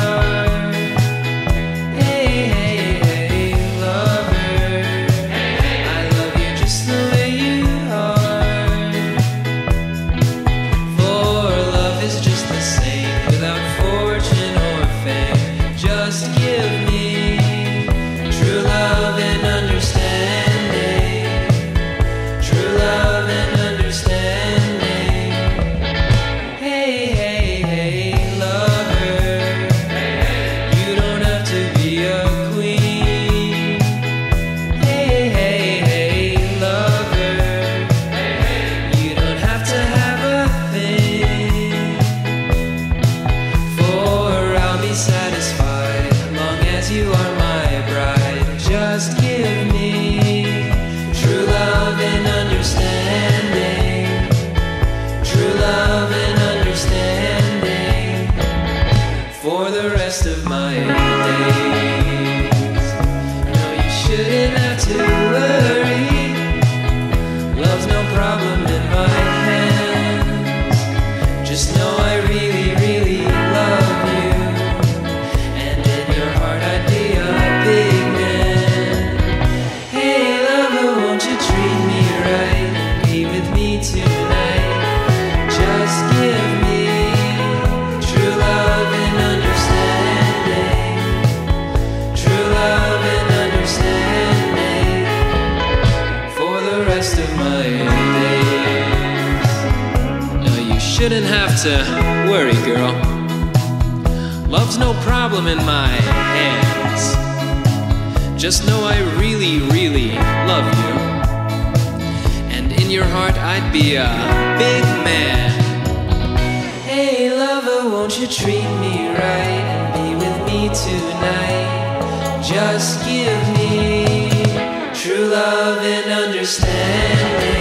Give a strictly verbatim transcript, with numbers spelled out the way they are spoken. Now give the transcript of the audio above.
Just give me true love and understanding, true love and understanding for the rest of my days. No, you shouldn't have to worry. Love's no problem in my hands. Just know I really, really love you, and in your heart I'd be a big tonight. Just give me true love and understanding, true love and understanding for the rest of my days. No, you shouldn't have to worry, girl. Love's no problem in my hands. Just know I really, really love you. In your heart I'd be a big man. Hey lover, won't you treat me right and be with me tonight? Just give me true love and understanding.